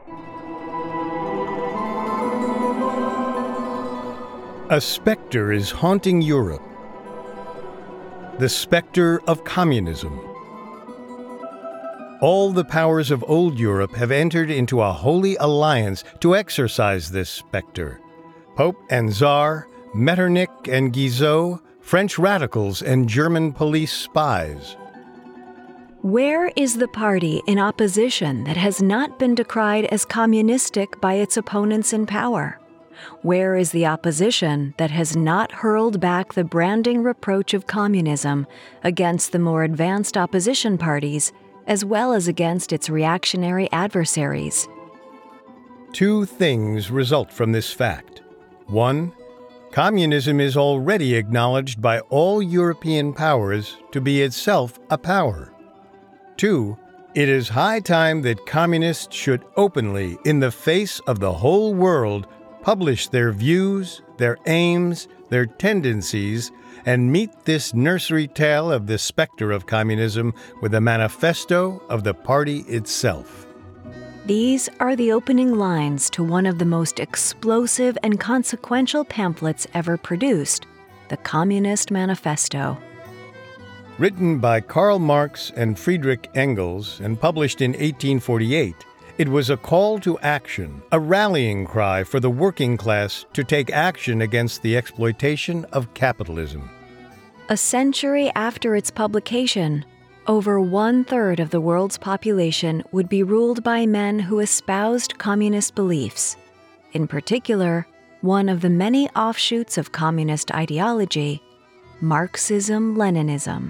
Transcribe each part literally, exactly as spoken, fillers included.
A specter is haunting Europe. The specter of communism. All the powers of old Europe have entered into a holy alliance to exorcise this specter. Pope and Tsar, Metternich and Guizot, French radicals and German police spies. Where is the party in opposition that has not been decried as communistic by its opponents in power? Where is the opposition that has not hurled back the branding reproach of communism against the more advanced opposition parties, as well as against its reactionary adversaries? Two things result from this fact. One, communism is already acknowledged by all European powers to be itself a power. Two, it is high time that communists should openly, in the face of the whole world, publish their views, their aims, their tendencies, and meet this nursery tale of the specter of communism with a manifesto of the party itself. These are the opening lines to one of the most explosive and consequential pamphlets ever produced, the Communist Manifesto. Written by Karl Marx and Friedrich Engels and published in eighteen forty-eight, it was a call to action, a rallying cry for the working class to take action against the exploitation of capitalism. A century after its publication, over one-third of the world's population would be ruled by men who espoused communist beliefs. In particular, one of the many offshoots of communist ideology, Marxism-Leninism.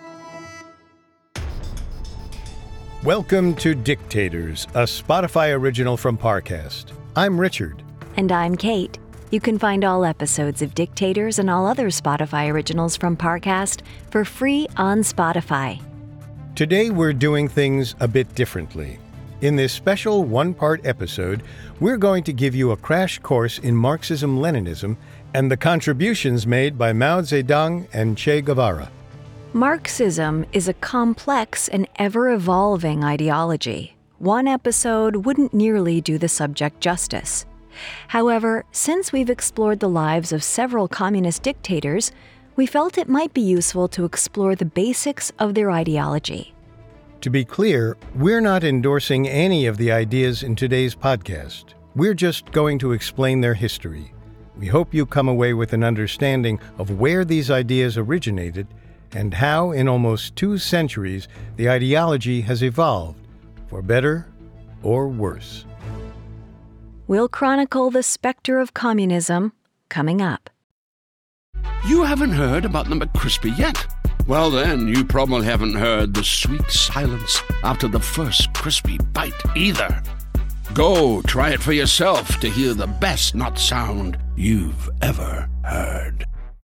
Welcome to Dictators, a Spotify original from Parcast. I'm Richard. And I'm Kate. You can find all episodes of Dictators and all other Spotify originals from Parcast for free on Spotify. Today we're doing things a bit differently. In this special one-part episode, we're going to give you a crash course in Marxism-Leninism and the contributions made by Mao Zedong and Che Guevara. Marxism is a complex and ever-evolving ideology. One episode wouldn't nearly do the subject justice. However, since we've explored the lives of several communist dictators, we felt it might be useful to explore the basics of their ideology. To be clear, we're not endorsing any of the ideas in today's podcast. We're just going to explain their history. We hope you come away with an understanding of where these ideas originated and how, in almost two centuries, the ideology has evolved, for better or worse. We'll chronicle the specter of communism coming up. You haven't heard about the McCrispy yet? Well, then, you probably haven't heard the sweet silence after the first crispy bite either. Go try it for yourself to hear the best nut sound you've ever heard.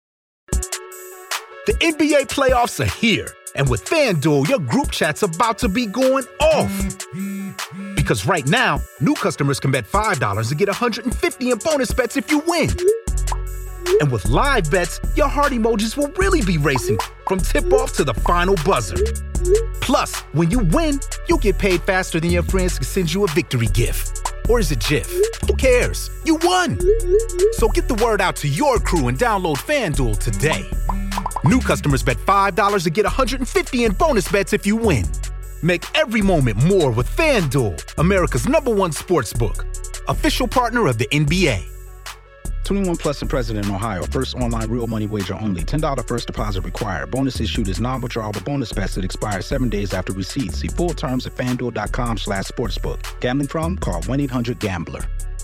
The N B A playoffs are here, and with FanDuel, your group chat's about to be going off. Because right now, new customers can bet five dollars to get one hundred fifty dollars in bonus bets if you win. And with live bets, your heart emojis will really be racing from tip-off to the final buzzer. Plus, when you win, you'll get paid faster than your friends can send you a victory gift. Or is it GIF? Who cares? You won! So get the word out to your crew and download FanDuel today. New customers bet five dollars to get one hundred fifty dollars in bonus bets if you win. Make every moment more with FanDuel, America's number one sportsbook. Official partner of the N B A. twenty-one plus and present in Ohio. First online real money wager only. ten dollars first deposit required. Bonus issued is non-withdrawable bonus bets that expire seven days after receipt. See full terms at FanDuel.com slash sportsbook. Gambling problem? Call one eight hundred gambler.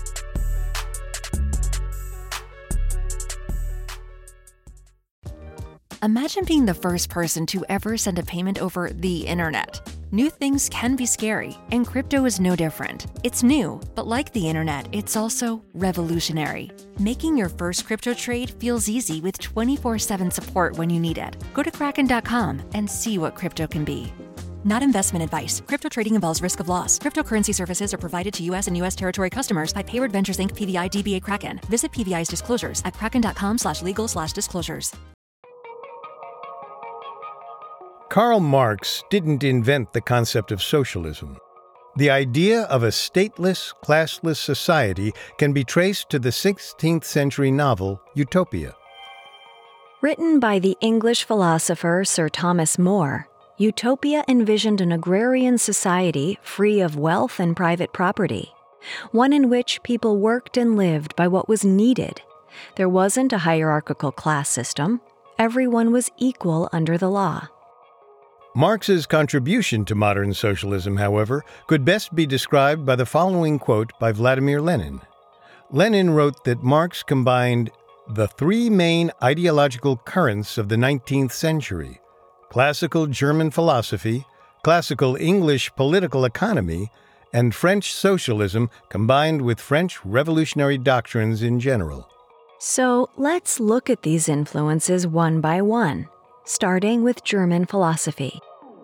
Imagine being the first person to ever send a payment over the internet. New things can be scary, and crypto is no different. It's new, but like the internet, it's also revolutionary. Making your first crypto trade feels easy with twenty-four seven support when you need it. Go to Kraken dot com and see what crypto can be. Not investment advice. Crypto trading involves risk of loss. Cryptocurrency services are provided to U S and U S territory customers by Payward Ventures Incorporated. P V I D B A Kraken. Visit P V I's disclosures at kraken dot com slash legal slash disclosures. Karl Marx didn't invent the concept of socialism. The idea of a stateless, classless society can be traced to the sixteenth century novel Utopia. Written by the English philosopher Sir Thomas More, Utopia envisioned an agrarian society free of wealth and private property, one in which people worked and lived by what was needed. There wasn't a hierarchical class system. Everyone was equal under the law. Marx's contribution to modern socialism, however, could best be described by the following quote by Vladimir Lenin. Lenin wrote that Marx combined the three main ideological currents of the nineteenth century: classical German philosophy, classical English political economy, and French socialism combined with French revolutionary doctrines in general. So let's look at these influences one by one, starting with German philosophy.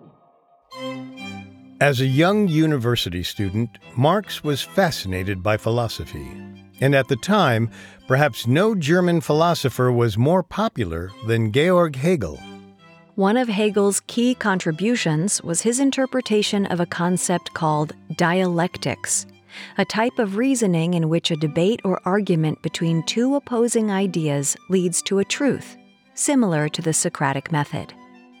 As a young university student, Marx was fascinated by philosophy. And at the time, perhaps no German philosopher was more popular than Georg Hegel. One of Hegel's key contributions was his interpretation of a concept called dialectics, a type of reasoning in which a debate or argument between two opposing ideas leads to a truth, similar to the Socratic method.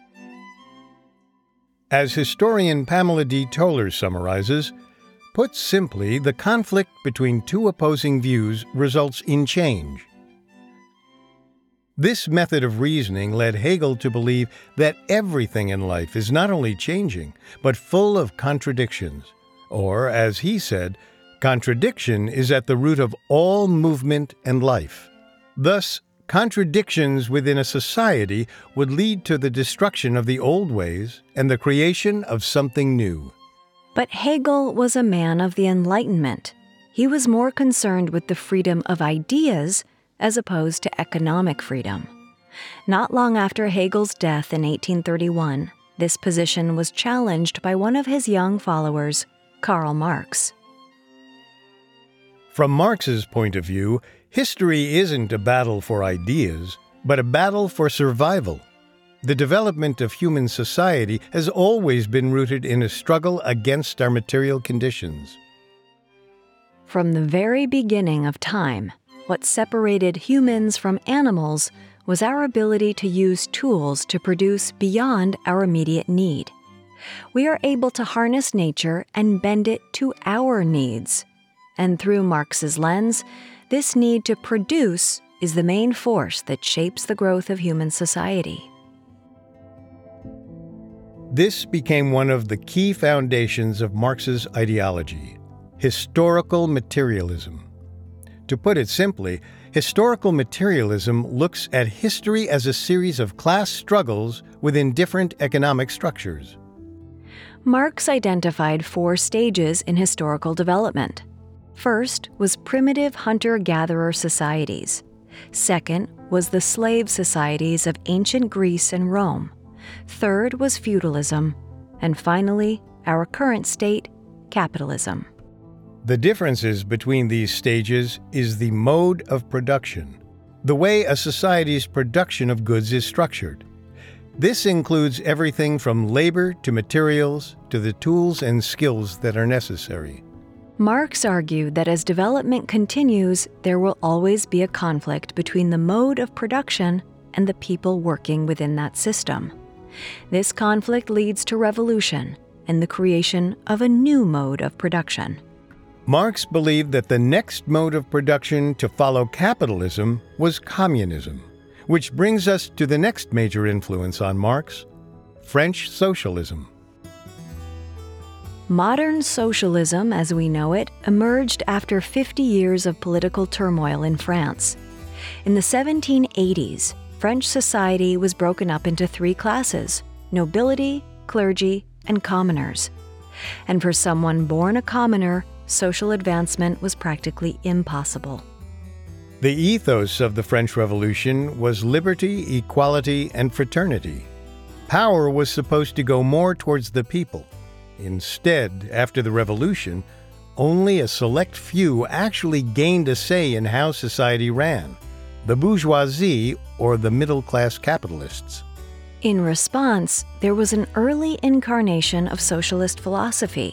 As historian Pamela D. Toller summarizes, put simply, the conflict between two opposing views results in change. This method of reasoning led Hegel to believe that everything in life is not only changing, but full of contradictions. Or, as he said, contradiction is at the root of all movement and life. Thus, contradictions within a society would lead to the destruction of the old ways and the creation of something new. But Hegel was a man of the Enlightenment. He was more concerned with the freedom of ideas as opposed to economic freedom. Not long after Hegel's death in eighteen thirty-one, this position was challenged by one of his young followers, Karl Marx. From Marx's point of view, history isn't a battle for ideas, but a battle for survival. The development of human society has always been rooted in a struggle against our material conditions. From the very beginning of time, what separated humans from animals was our ability to use tools to produce beyond our immediate need. We are able to harness nature and bend it to our needs. And through Marx's lens, this need to produce is the main force that shapes the growth of human society. This became one of the key foundations of Marx's ideology: historical materialism. To put it simply, historical materialism looks at history as a series of class struggles within different economic structures. Marx identified four stages in historical development. First was primitive hunter-gatherer societies. Second was the slave societies of ancient Greece and Rome. Third was feudalism. And finally, our current state, capitalism. The differences between these stages is the mode of production, the way a society's production of goods is structured. This includes everything from labor to materials to the tools and skills that are necessary. Marx argued that as development continues, there will always be a conflict between the mode of production and the people working within that system. This conflict leads to revolution and the creation of a new mode of production. Marx believed that the next mode of production to follow capitalism was communism, which brings us to the next major influence on Marx: French socialism. Modern socialism, as we know it, emerged after fifty years of political turmoil in France. In the seventeen eighties, French society was broken up into three classes: nobility, clergy, and commoners. And for someone born a commoner, social advancement was practically impossible. The ethos of the French Revolution was liberty, equality, and fraternity. Power was supposed to go more towards the people. Instead, after the revolution, only a select few actually gained a say in how society ran: the bourgeoisie or the middle-class capitalists. In response, there was an early incarnation of socialist philosophy.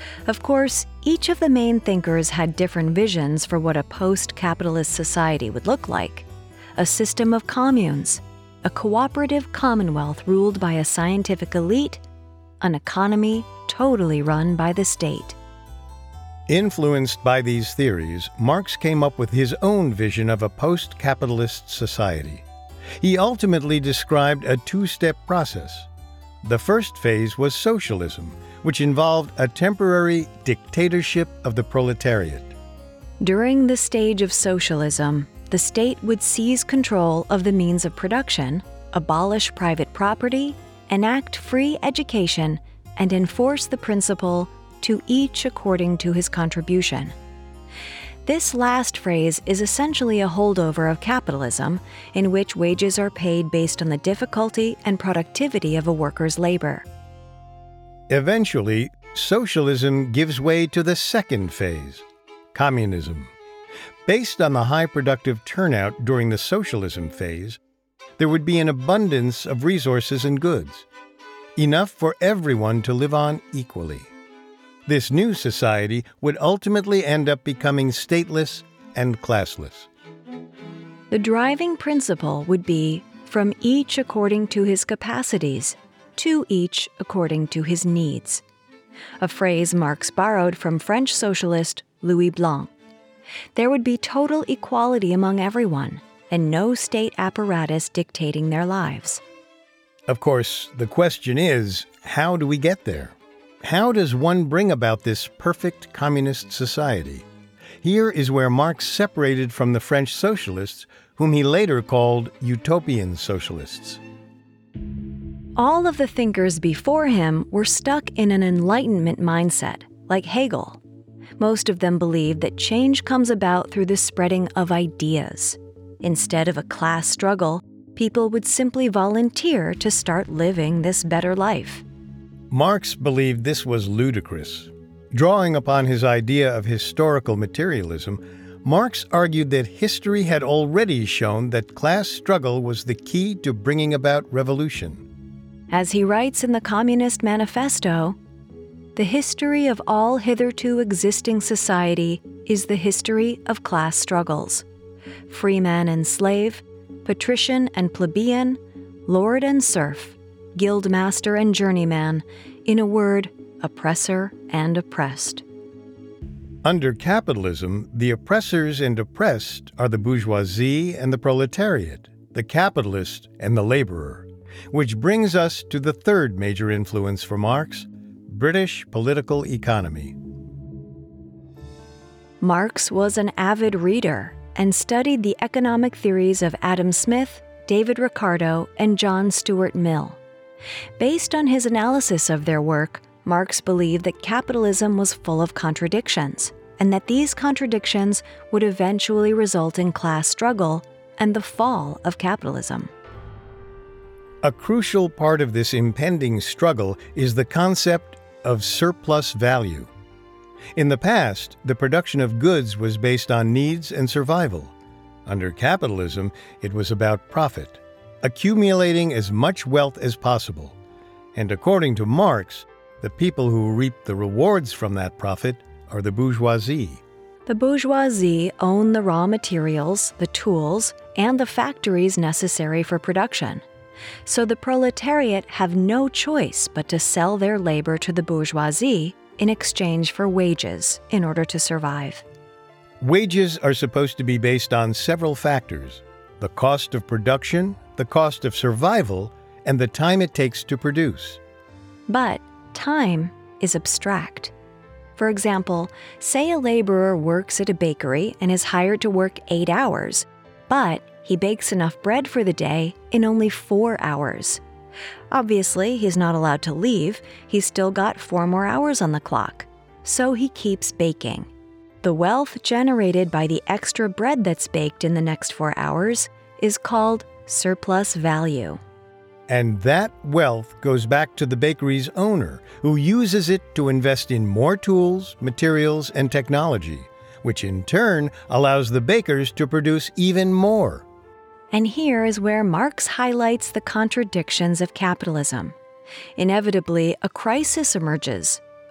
Of course, each of the main thinkers had different visions for what a post-capitalist society would look like. A system of communes, a cooperative commonwealth ruled by a scientific elite, an economy totally run by the state. Influenced by these theories, Marx came up with his own vision of a post-capitalist society. He ultimately described a two-step process. The first phase was socialism, which involved a temporary dictatorship of the proletariat. During the stage of socialism, the state would seize control of the means of production, abolish private property, enact free education, and enforce the principle to each according to his contribution. This last phrase is essentially a holdover of capitalism, in which wages are paid based on the difficulty and productivity of a worker's labor. Eventually, socialism gives way to the second phase, communism. Based on the high productive turnout during the socialism phase, there would be an abundance of resources and goods, enough for everyone to live on equally. This new society would ultimately end up becoming stateless and classless. The driving principle would be from each according to his capacities, to each according to his needs, a phrase Marx borrowed from French socialist Louis Blanc. There would be total equality among everyone, and no state apparatus dictating their lives. Of course, the question is, how do we get there? How does one bring about this perfect communist society? Here is where Marx separated from the French socialists, whom he later called utopian socialists. All of the thinkers before him were stuck in an Enlightenment mindset, like Hegel. Most of them believed that change comes about through the spreading of ideas. Instead of a class struggle, people would simply volunteer to start living this better life. Marx believed this was ludicrous. Drawing upon his idea of historical materialism, Marx argued that history had already shown that class struggle was the key to bringing about revolution. As he writes in the Communist Manifesto, "The history of all hitherto existing society is the history of class struggles. Freeman and slave, patrician and plebeian, lord and serf, guildmaster and journeyman, in a word, oppressor and oppressed." Under capitalism, the oppressors and oppressed are the bourgeoisie and the proletariat, the capitalist and the laborer, which brings us to the third major influence for Marx, British political economy. Marx was an avid reader and studied the economic theories of Adam Smith, David Ricardo, and John Stuart Mill. Based on his analysis of their work, Marx believed that capitalism was full of contradictions, and that these contradictions would eventually result in class struggle and the fall of capitalism. A crucial part of this impending struggle is the concept of surplus value. In the past, the production of goods was based on needs and survival. Under capitalism, it was about profit, accumulating as much wealth as possible. And according to Marx, the people who reap the rewards from that profit are the bourgeoisie. The bourgeoisie own the raw materials, the tools, and the factories necessary for production. So the proletariat have no choice but to sell their labor to the bourgeoisie in exchange for wages in order to survive. Wages are supposed to be based on several factors: the cost of production, the cost of survival, and the time it takes to produce. But time is abstract. For example, say a laborer works at a bakery and is hired to work eight hours, but he bakes enough bread for the day in only four hours. Obviously, he's not allowed to leave. He's still got four more hours on the clock. So he keeps baking. The wealth generated by the extra bread that's baked in the next four hours is called surplus value. And that wealth goes back to the bakery's owner, who uses it to invest in more tools, materials, and technology, which in turn allows the bakers to produce even more. And here is where Marx highlights the contradictions of capitalism. Inevitably, a crisis emerges.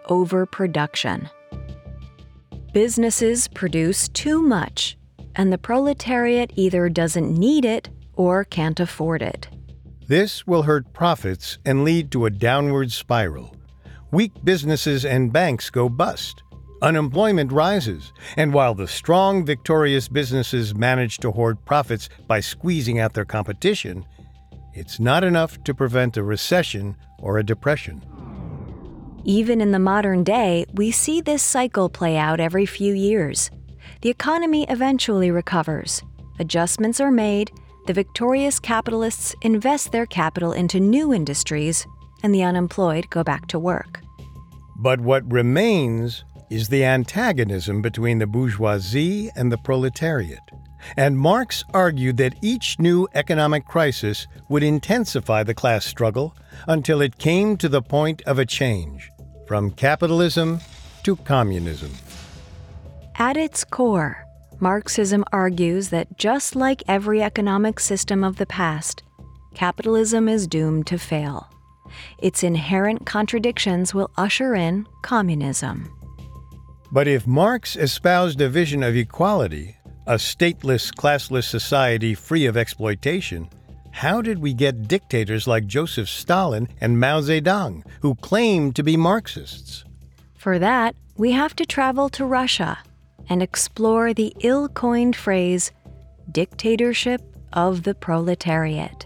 overproduction. Businesses produce too much, and the proletariat either doesn't need it or can't afford it. This will hurt profits and lead to a downward spiral. Weak businesses and banks go bust. Unemployment rises, and while the strong, victorious businesses manage to hoard profits by squeezing out their competition, it's not enough to prevent a recession or a depression. Even in the modern day, we see this cycle play out every few years. The economy eventually recovers. Adjustments are made, the victorious capitalists invest their capital into new industries, and the unemployed go back to work. But what remains is the antagonism between the bourgeoisie and the proletariat. And Marx argued that each new economic crisis would intensify the class struggle until it came to the point of a change, from capitalism to communism. At its core, Marxism argues that just like every economic system of the past, capitalism is doomed to fail. Its inherent contradictions will usher in communism. But if Marx espoused a vision of equality, a stateless, classless society free of exploitation, how did we get dictators like Joseph Stalin and Mao Zedong, who claimed to be Marxists? For that, we have to travel to Russia and explore the ill-coined phrase, dictatorship of the proletariat.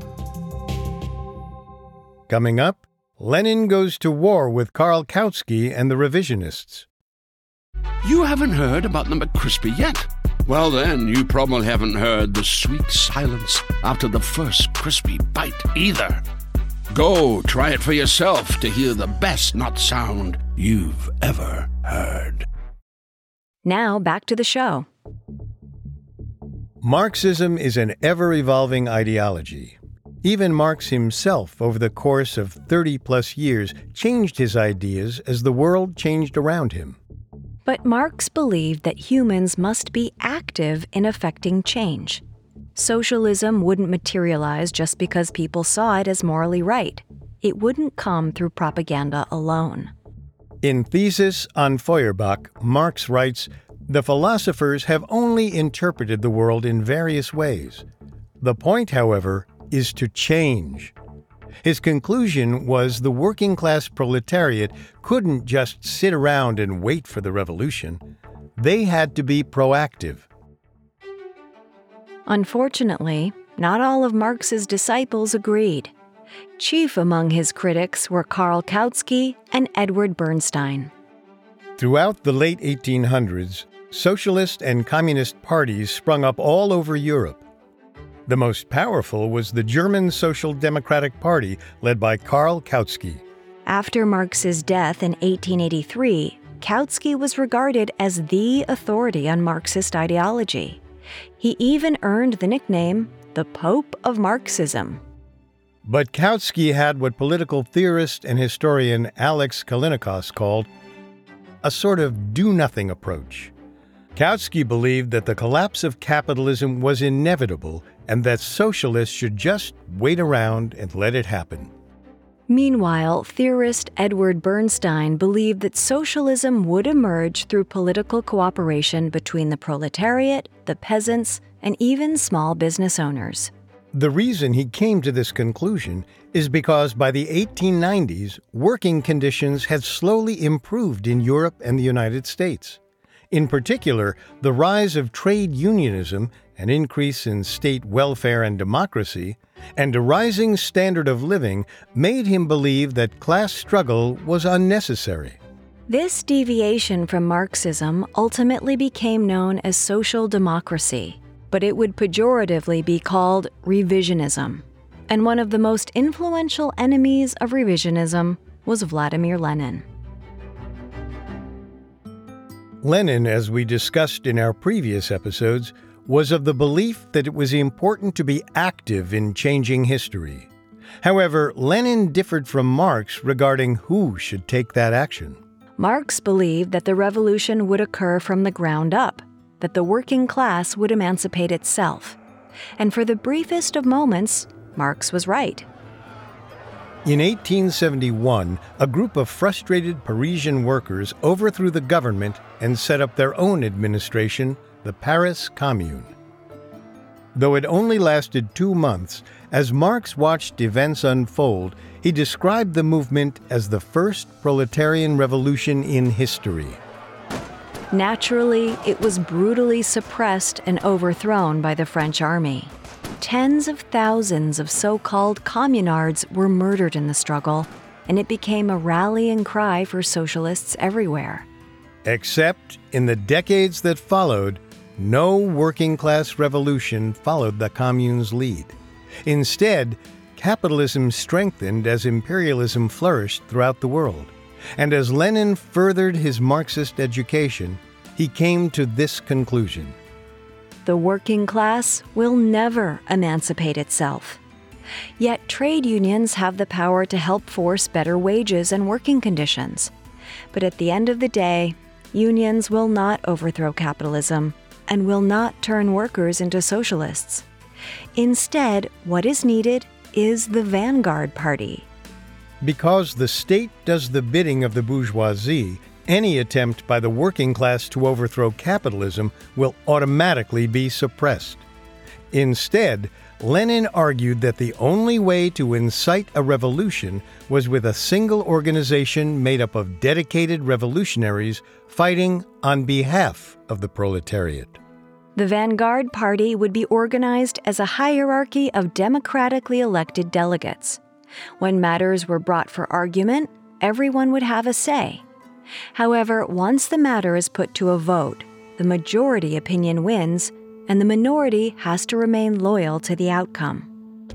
Coming up, Lenin goes to war with Karl Kautsky and the revisionists. You haven't heard about the McCrispy yet? Well, then, you probably haven't heard the sweet silence after the first crispy bite either. Go try it for yourself to hear the best nut sound you've ever heard. Now, back to the show. Marxism is an ever-evolving ideology. Even Marx himself, over the course of thirty-plus years, changed his ideas as the world changed around him. But Marx believed that humans must be active in effecting change. Socialism wouldn't materialize just because people saw it as morally right. It wouldn't come through propaganda alone. In Thesis on Feuerbach, Marx writes, "The philosophers have only interpreted the world in various ways. The point, however, is to change." His conclusion was the working-class proletariat couldn't just sit around and wait for the revolution. They had to be proactive. Unfortunately, not all of Marx's disciples agreed. Chief among his critics were Karl Kautsky and Edward Bernstein. Throughout the late eighteen hundreds, socialist and communist parties sprung up all over Europe. The most powerful was the German Social Democratic Party, led by Karl Kautsky. After Marx's death in eighteen eighty-three, Kautsky was regarded as the authority on Marxist ideology. He even earned the nickname the Pope of Marxism. But Kautsky had what political theorist and historian Alex Callinicos called a sort of do-nothing approach. Kautsky believed that the collapse of capitalism was inevitable and that socialists should just wait around and let it happen. Meanwhile, theorist Edward Bernstein believed that socialism would emerge through political cooperation between the proletariat, the peasants, and even small business owners. The reason he came to this conclusion is because by the eighteen nineties, working conditions had slowly improved in Europe and the United States. In particular, the rise of trade unionism, an increase in state welfare and democracy, and a rising standard of living made him believe that class struggle was unnecessary. This deviation from Marxism ultimately became known as social democracy, but it would pejoratively be called revisionism. And one of the most influential enemies of revisionism was Vladimir Lenin. Lenin, as we discussed in our previous episodes, was of the belief that it was important to be active in changing history. However, Lenin differed from Marx regarding who should take that action. Marx believed that the revolution would occur from the ground up, that the working class would emancipate itself. And for the briefest of moments, Marx was right. In eighteen seventy-one, a group of frustrated Parisian workers overthrew the government and set up their own administration, the Paris Commune. Though it only lasted two months, as Marx watched events unfold, he described the movement as the first proletarian revolution in history. Naturally, it was brutally suppressed and overthrown by the French army. Tens of thousands of so-called communards were murdered in the struggle, and it became a rallying cry for socialists everywhere. Except in the decades that followed, no working-class revolution followed the Commune's lead. Instead, capitalism strengthened as imperialism flourished throughout the world. And as Lenin furthered his Marxist education, he came to this conclusion. The working class will never emancipate itself. Yet trade unions have the power to help force better wages and working conditions. But at the end of the day, unions will not overthrow capitalism and will not turn workers into socialists. Instead, what is needed is the vanguard party. Because the state does the bidding of the bourgeoisie, any attempt by the working class to overthrow capitalism will automatically be suppressed. Instead, Lenin argued that the only way to incite a revolution was with a single organization made up of dedicated revolutionaries fighting on behalf of the proletariat. The vanguard party would be organized as a hierarchy of democratically elected delegates. When matters were brought for argument, everyone would have a say. However, once the matter is put to a vote, the majority opinion wins, and the minority has to remain loyal to the outcome.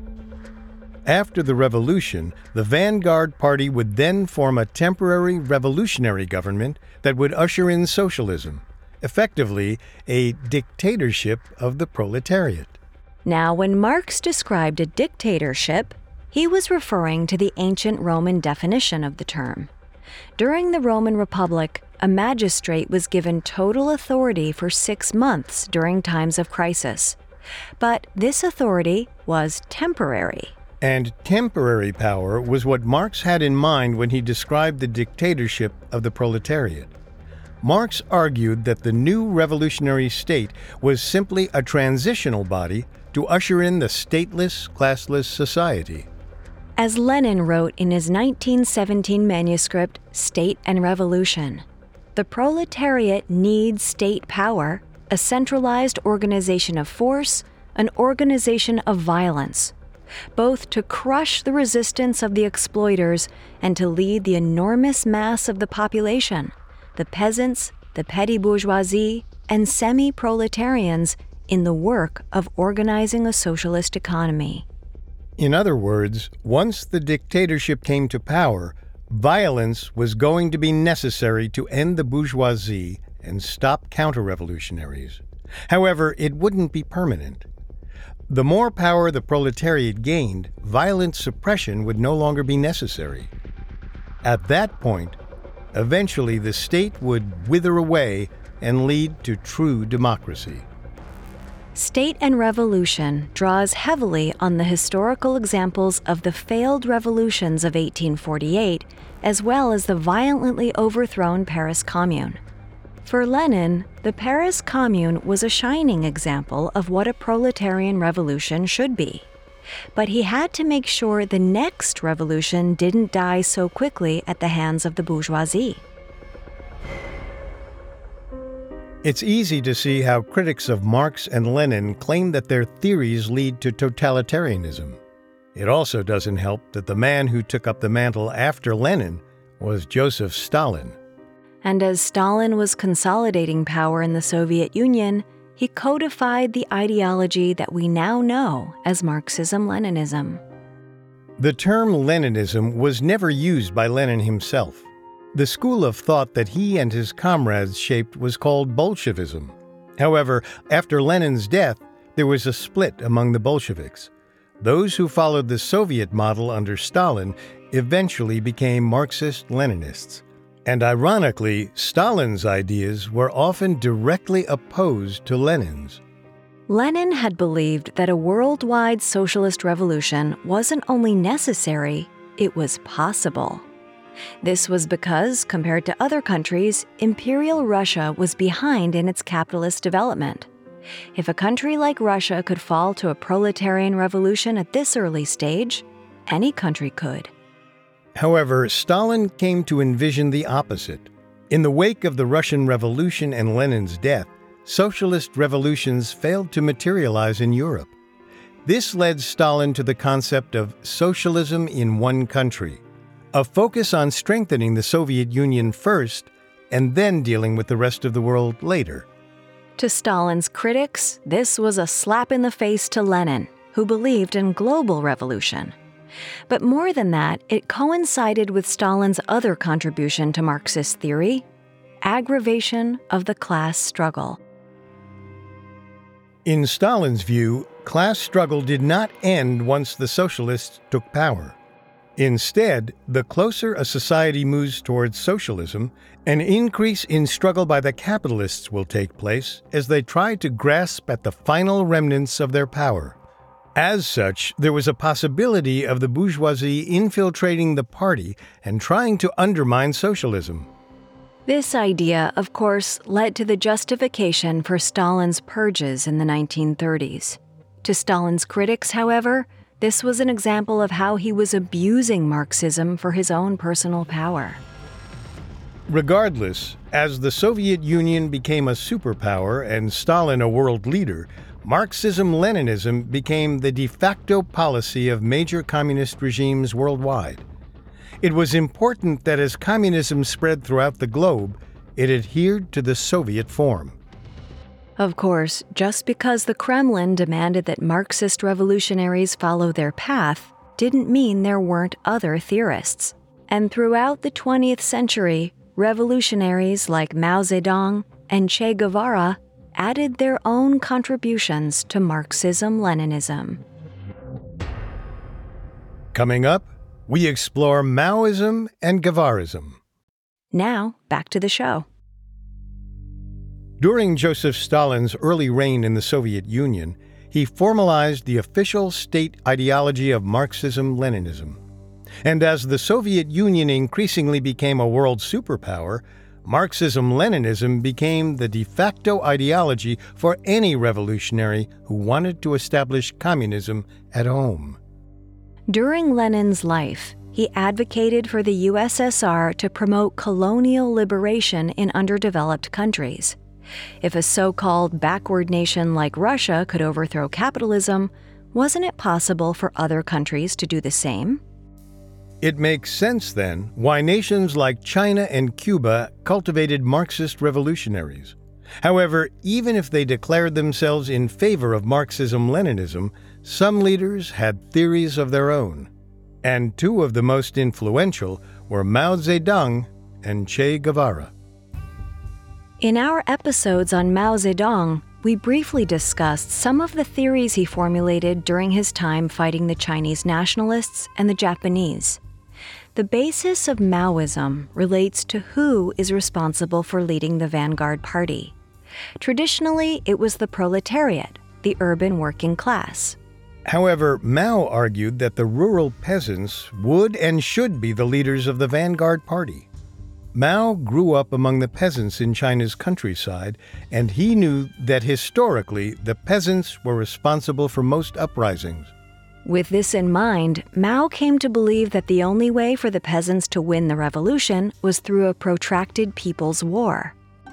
After the revolution, the vanguard party would then form a temporary revolutionary government that would usher in socialism, effectively a dictatorship of the proletariat. Now, when Marx described a dictatorship, he was referring to the ancient Roman definition of the term. During the Roman Republic, a magistrate was given total authority for six months during times of crisis. But this authority was temporary. And temporary power was what Marx had in mind when he described the dictatorship of the proletariat. Marx argued that the new revolutionary state was simply a transitional body to usher in the stateless, classless society. As Lenin wrote in his nineteen seventeen manuscript, State and Revolution, the proletariat needs state power, a centralized organization of force, an organization of violence, both to crush the resistance of the exploiters and to lead the enormous mass of the population, the peasants, the petty bourgeoisie, and semi-proletarians in the work of organizing a socialist economy. In other words, once the dictatorship came to power, violence was going to be necessary to end the bourgeoisie and stop counter-revolutionaries. However, it wouldn't be permanent. The more power the proletariat gained, violent suppression would no longer be necessary. At that point, eventually the state would wither away and lead to true democracy. State and Revolution draws heavily on the historical examples of the failed revolutions of eighteen forty-eight, as well as the violently overthrown Paris Commune. For Lenin, the Paris Commune was a shining example of what a proletarian revolution should be. But he had to make sure the next revolution didn't die so quickly at the hands of the bourgeoisie. It's easy to see how critics of Marx and Lenin claim that their theories lead to totalitarianism. It also doesn't help that the man who took up the mantle after Lenin was Joseph Stalin. And as Stalin was consolidating power in the Soviet Union, he codified the ideology that we now know as Marxism-Leninism. The term Leninism was never used by Lenin himself. The school of thought that he and his comrades shaped was called Bolshevism. However, after Lenin's death, there was a split among the Bolsheviks. Those who followed the Soviet model under Stalin eventually became Marxist-Leninists. And ironically, Stalin's ideas were often directly opposed to Lenin's. Lenin had believed that a worldwide socialist revolution wasn't only necessary, it was possible. This was because, compared to other countries, Imperial Russia was behind in its capitalist development. If a country like Russia could fall to a proletarian revolution at this early stage, any country could. However, Stalin came to envision the opposite. In the wake of the Russian Revolution and Lenin's death, socialist revolutions failed to materialize in Europe. This led Stalin to the concept of socialism in one country, a focus on strengthening the Soviet Union first and then dealing with the rest of the world later. To Stalin's critics, this was a slap in the face to Lenin, who believed in global revolution. But more than that, it coincided with Stalin's other contribution to Marxist theory, aggravation of the class struggle. In Stalin's view, class struggle did not end once the socialists took power. Instead, the closer a society moves towards socialism, an increase in struggle by the capitalists will take place as they try to grasp at the final remnants of their power. As such, there was a possibility of the bourgeoisie infiltrating the party and trying to undermine socialism. This idea, of course, led to the justification for Stalin's purges in the nineteen thirties. To Stalin's critics, however, this was an example of how he was abusing Marxism for his own personal power. Regardless, as the Soviet Union became a superpower and Stalin a world leader, Marxism-Leninism became the de facto policy of major communist regimes worldwide. It was important that as communism spread throughout the globe, it adhered to the Soviet form. Of course, just because the Kremlin demanded that Marxist revolutionaries follow their path didn't mean there weren't other theorists. And throughout the twentieth century, revolutionaries like Mao Zedong and Che Guevara added their own contributions to Marxism-Leninism. Coming up, we explore Maoism and Guevarism. Now, back to the show. During Joseph Stalin's early reign in the Soviet Union, he formalized the official state ideology of Marxism-Leninism. And as the Soviet Union increasingly became a world superpower, Marxism-Leninism became the de facto ideology for any revolutionary who wanted to establish communism at home. During Lenin's life, he advocated for the U S S R to promote colonial liberation in underdeveloped countries. If a so-called backward nation like Russia could overthrow capitalism, wasn't it possible for other countries to do the same? It makes sense, then, why nations like China and Cuba cultivated Marxist revolutionaries. However, even if they declared themselves in favor of Marxism-Leninism, some leaders had theories of their own. And two of the most influential were Mao Zedong and Che Guevara. In our episodes on Mao Zedong, we briefly discussed some of the theories he formulated during his time fighting the Chinese nationalists and the Japanese. The basis of Maoism relates to who is responsible for leading the vanguard party. Traditionally, it was the proletariat, the urban working class. However, Mao argued that the rural peasants would and should be the leaders of the vanguard party. Mao grew up among the peasants in China's countryside, and he knew that historically the peasants were responsible for most uprisings. With this in mind, Mao came to believe that the only way for the peasants to win the revolution was through a protracted people's war.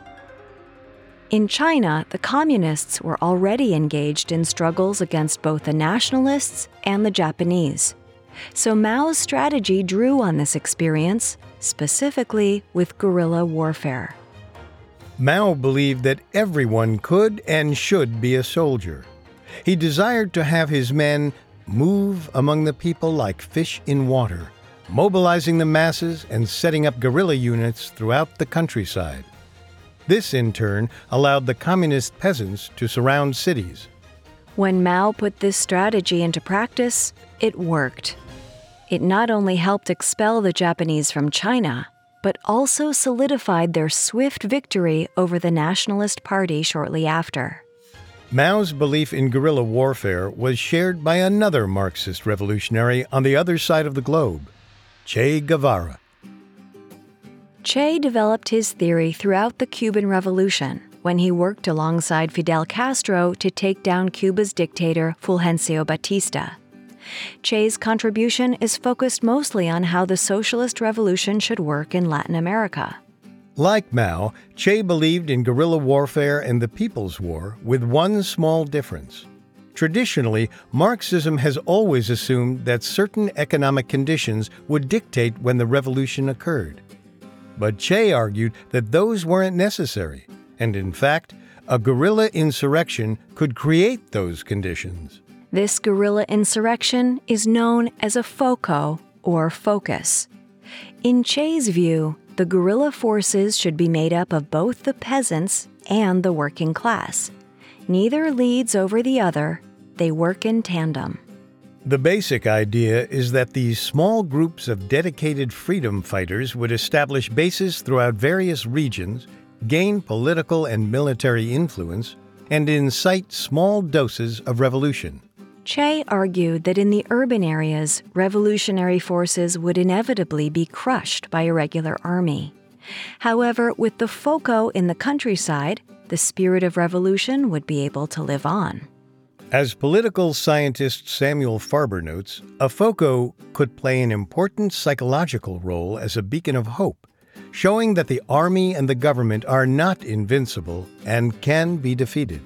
In China, the communists were already engaged in struggles against both the nationalists and the Japanese. So Mao's strategy drew on this experience, specifically with guerrilla warfare. Mao believed that everyone could and should be a soldier. He desired to have his men move among the people like fish in water, mobilizing the masses and setting up guerrilla units throughout the countryside. This, in turn, allowed the communist peasants to surround cities. When Mao put this strategy into practice, it worked. It not only helped expel the Japanese from China, but also solidified their swift victory over the Nationalist Party shortly after. Mao's belief in guerrilla warfare was shared by another Marxist revolutionary on the other side of the globe, Che Guevara. Che developed his theory throughout the Cuban Revolution when he worked alongside Fidel Castro to take down Cuba's dictator Fulgencio Batista. Che's contribution is focused mostly on how the socialist revolution should work in Latin America. Like Mao, Che believed in guerrilla warfare and the People's War with one small difference. Traditionally, Marxism has always assumed that certain economic conditions would dictate when the revolution occurred. But Che argued that those weren't necessary, and in fact, a guerrilla insurrection could create those conditions. This guerrilla insurrection is known as a FOCO, or focus. In Che's view, the guerrilla forces should be made up of both the peasants and the working class. Neither leads over the other, they work in tandem. The basic idea is that these small groups of dedicated freedom fighters would establish bases throughout various regions, gain political and military influence, and incite small doses of revolution. Che argued that in the urban areas, revolutionary forces would inevitably be crushed by a regular army. However, with the FOCO in the countryside, the spirit of revolution would be able to live on. As political scientist Samuel Farber notes, a FOCO could play an important psychological role as a beacon of hope, showing that the army and the government are not invincible and can be defeated.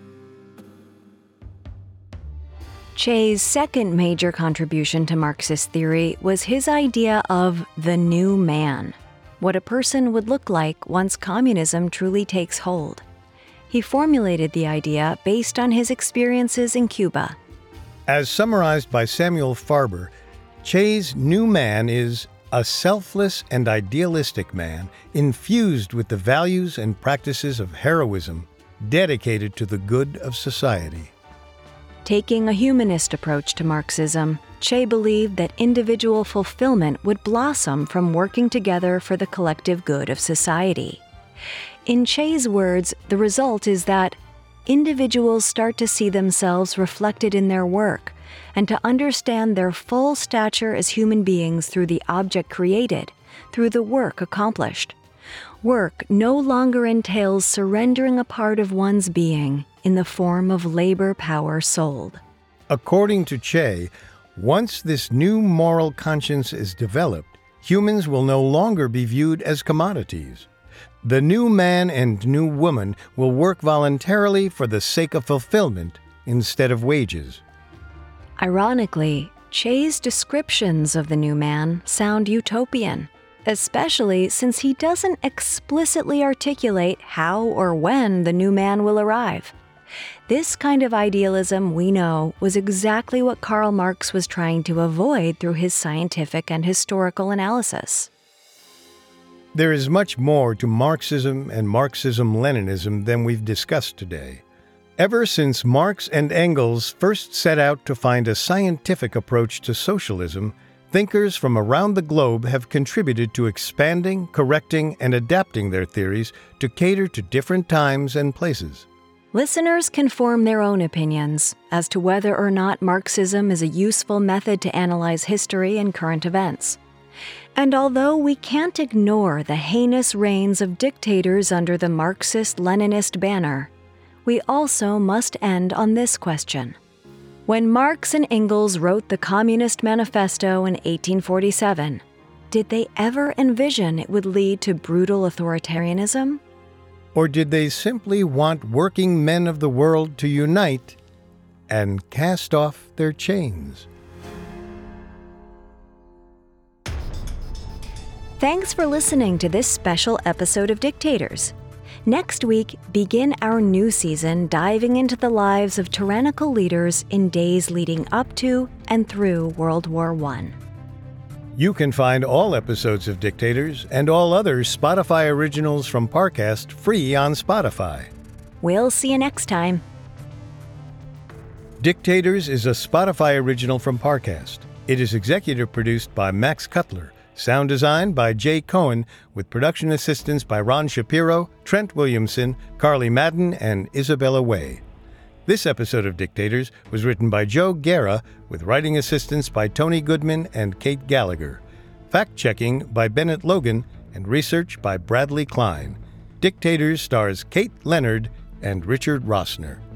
Che's second major contribution to Marxist theory was his idea of the new man, what a person would look like once communism truly takes hold. He formulated the idea based on his experiences in Cuba. As summarized by Samuel Farber, Che's new man is a selfless and idealistic man infused with the values and practices of heroism, dedicated to the good of society. Taking a humanist approach to Marxism, Che believed that individual fulfillment would blossom from working together for the collective good of society. In Che's words, the result is that individuals start to see themselves reflected in their work and to understand their full stature as human beings through the object created, through the work accomplished. Work no longer entails surrendering a part of one's being in the form of labor power sold. According to Che, once this new moral conscience is developed, humans will no longer be viewed as commodities. The new man and new woman will work voluntarily for the sake of fulfillment instead of wages. Ironically, Che's descriptions of the new man sound utopian, especially since he doesn't explicitly articulate how or when the new man will arrive. This kind of idealism, we know, was exactly what Karl Marx was trying to avoid through his scientific and historical analysis. There is much more to Marxism and Marxism-Leninism than we've discussed today. Ever since Marx and Engels first set out to find a scientific approach to socialism, thinkers from around the globe have contributed to expanding, correcting, and adapting their theories to cater to different times and places. Listeners can form their own opinions as to whether or not Marxism is a useful method to analyze history and current events. And although we can't ignore the heinous reigns of dictators under the Marxist-Leninist banner, we also must end on this question. When Marx and Engels wrote the Communist Manifesto in eighteen forty-seven, did they ever envision it would lead to brutal authoritarianism? Or did they simply want working men of the world to unite and cast off their chains? Thanks for listening to this special episode of Dictators. Next week, begin our new season diving into the lives of tyrannical leaders in days leading up to and through World War One. You can find all episodes of Dictators and all other Spotify originals from Parcast free on Spotify. We'll see you next time. Dictators is a Spotify original from Parcast. It is executive produced by Max Cutler. Sound design by Jay Cohen, with production assistance by Ron Shapiro, Trent Williamson, Carly Madden, and Isabella Way. This episode of Dictators was written by Joe Guerra, with writing assistance by Tony Goodman and Kate Gallagher. Fact-checking by Bennett Logan and research by Bradley Klein. Dictators stars Kate Leonard and Richard Rossner.